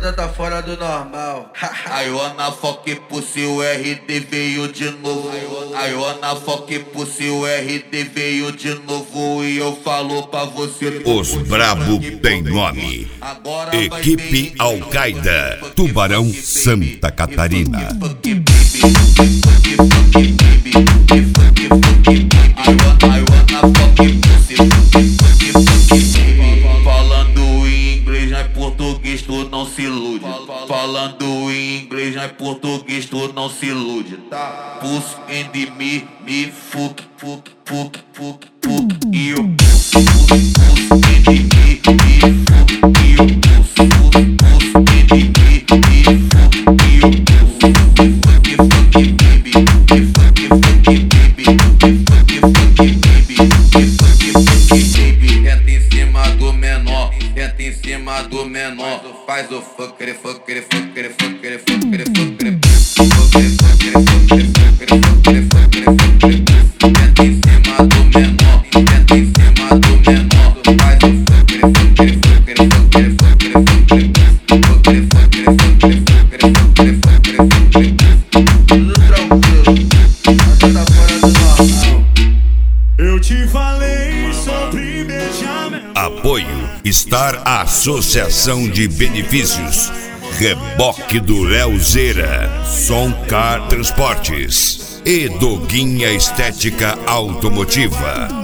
Nada tá fora do normal. I wanna fuck pussy, o RD veio de novo. I wanna fuck pussy, o RD veio de novo. E eu falo pra você. Os brabo tem nome. Equipe Al-Qaeda, Tubarão, Santa Catarina. Falando em inglês, não é português, tu não se ilude. Falando em inglês, não é português, tu não se ilude. Puss and me fuck. E eu puss and me fuck. E eu puss and me fuck. E eu fuck baby. Entra em cima do menor, entra em cima do menor. Faz o fucker. Entra em cima do menor, entra em cima do menor. Faz o Tudo tranquilo, nada tá fora do normal. Eu te falei sobre beijamento. Apoio Star Associação de Benefícios. Reboque do Léozeira, Som Car Transportes e Doguinha Estética Automotiva.